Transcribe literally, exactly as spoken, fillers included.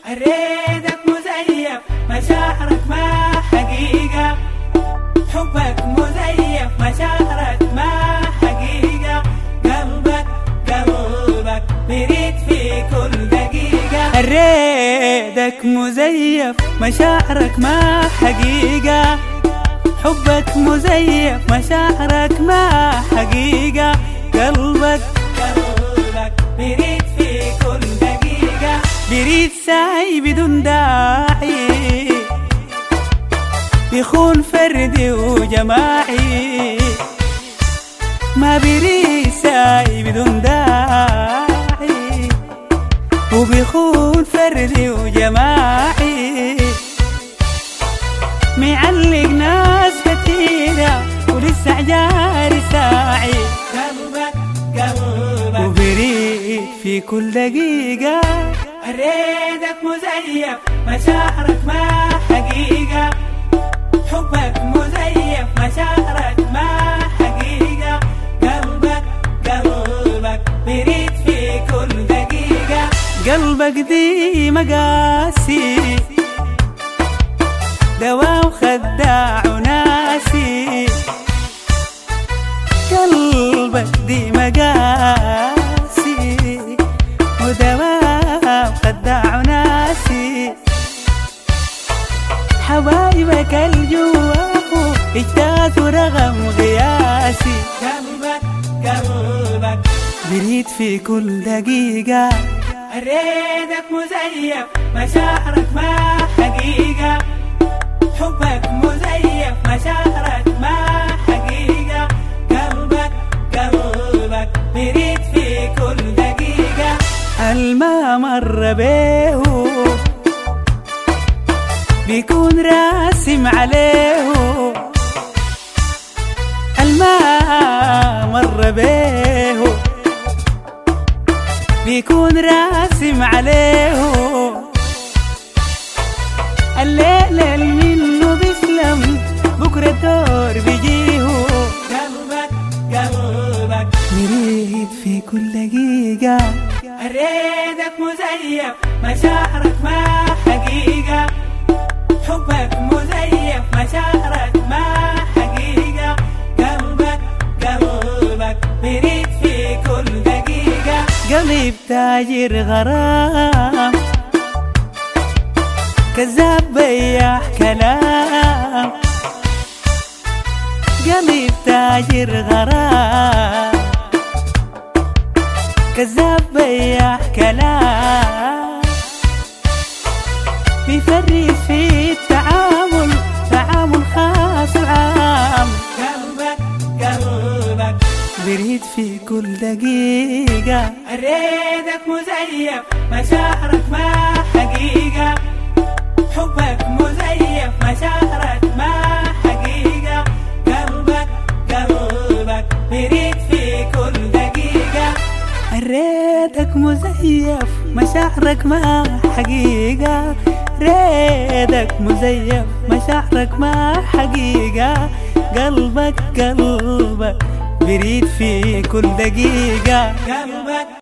أريدك مزيف مشاعرك ما حقيقة، حبك مزيف مشاعرك ما حقيقة، قلبك قلبك بريد في كل دقيقة. أريدك مزيف مشاعرك ما حقيقة، حبك مزيف مشاعرك ما حقيقة، قلبك قلبك بريد في كل دقيقة. بريد ساي بدون داعي، بيخون فردي وجماعي، ما بريد ساي بدون داعي، وبيخون فردي وجماعي، معلق ناس كتيرة ولسه عجاري ساعي، قلبك قلبك وبريد في كل دقيقة. أريدك مزيف مشاعرك ما حقيقة، حبك مزيف مشاعرك ما حقيقة، قلبك قلبك بريد في كل دقيقة. قلبك دي مقاسي، دواء وخداع وناسي، قلبك دي مقاسي ودواء وخداع وناسي، حبايبك الجواه اجتازوا رغم غياسي، قلبك قلبك بريد في كل دقيقة. أريدك مزيف مشاعرك ما حقيقة، حبك مزيف مشاعرك ما حقيقة، قلبك قلبك بريد في كل دقيقة. الما مر بيه بيكون راسم عليه، الما مر بيه بيكون راسم عليه، الليل المنه بيسلم بكرة دور بيجيه، قلبك قلبك بريد في كل دقيقة. أريدك مزيف مشاعرك ما حقيقة، حبك مزيف مشاعرك ما حقيقة، قلبك قلبك بريد في كل دقيقة. قلب تاجر غرام، كذاب بياع كلام، قلب تاجر غرام، كذاب بياع كلام، بيفرس في التعامل تعامل خاص وعام، قلبك قلبك بريد في كل دقيقة. أريدك مزيف مشاعرك ما حقيقة، حبك مزيف مشاعرك ما حقيقة، قلبك قلبك بريد في كل دقيقة. أريدك مزيف مشاعرك ما حقيقة، ريدك مزيف مشاعرك ما حقيقة، قلبك قلبك بريد في كل دقيقة. قلبك